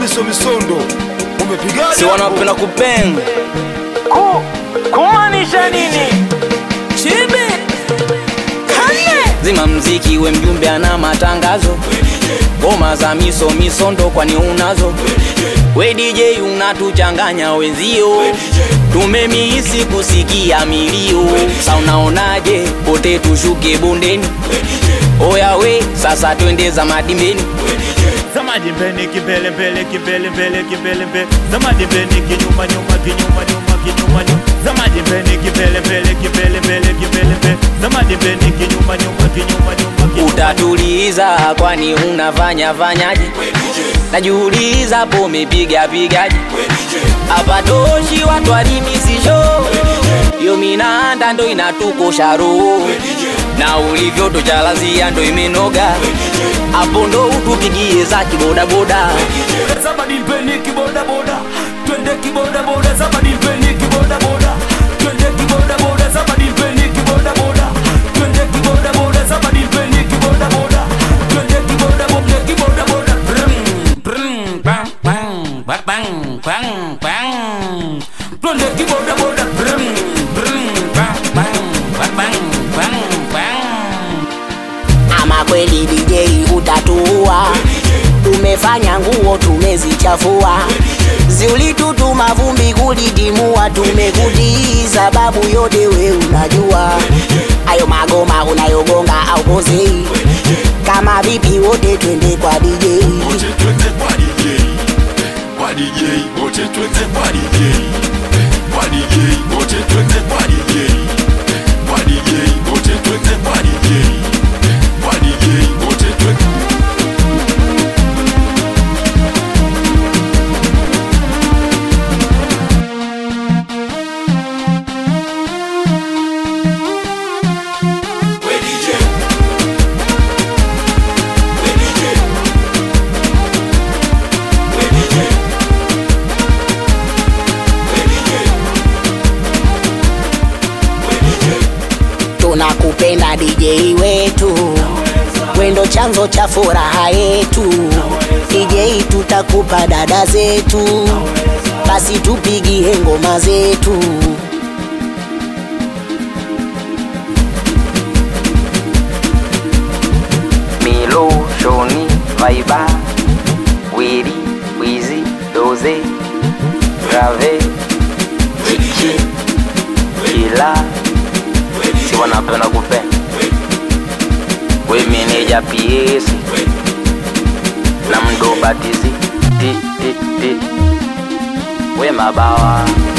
Miso Misondo umepigaje? Si wanapenda kupenda kumaanisha nini? Chibi kane zima mziki we mjumbe ana matangazo, ngoma za Miso Misondo kwani unazo? We DJ unatuchanganya wenzio, tumemihisi kusikia milio. Sa unaonaje pote tushuke bondeni? Oya we sasa twende za madimbeni. Zamadi mbele kibele mbele kibele mbele kibele mbele. Zamadi mbele kinyuma nyuma kinyuma nyuma kinyuma nyuma. Zamadi mbele kibele mbele kibele mbele kibele mbele. Zamadi mbele kinyuma nyuma kinyuma nyuma. Utatuliza kwani unafanya fanyaje? Najiuliza po umepiga pigaje? Hapa toshi watu alimisisho, yo minanda ndo inatukosha roho, na ulivyo tujalazia ndo imenoga. Hapo ndo utupigie za kiboda boda. Zamadi mbele kiboda boda, twende kiboda boda. Zamadi mbele kiboda boda, twende kiboda boda. Zamadi mbele kiboda boda, twende kiboda boda. Zamadi mbele kiboda boda, twende kiboda boda. Kiboda boda brum bang bang bang bang bang. Twende kiboda boda brum bang bang bang bang bang. Ama kweli DJ utatua, tumefanya nguo tumezichafua, ziulitutuma vumbi kulidimua, tumekutiza sababu yote we unajua. Ayo magoma unayogonga au pozei, kama vipi wote twende kwa DJ. Wote twende kwa DJ, kwa DJ, wote twende kwa DJ, kwa DJ, wote twende kwa DJ, kwa DJ, wote twende kwa DJ, kwa DJ, wote twende. Tunakupenda DJ wetu, wendo chanzo cha furaha yetu. DJ tutakupa dada zetu, basi tupigie ngoma zetu. Milo, Shoni, Vaiba, Wiri, Wizi, Doze, Grave, Chichi, Kila. Si wanapenda kupenda we meneja PS na mdo batizi ti ti ti we mabawa.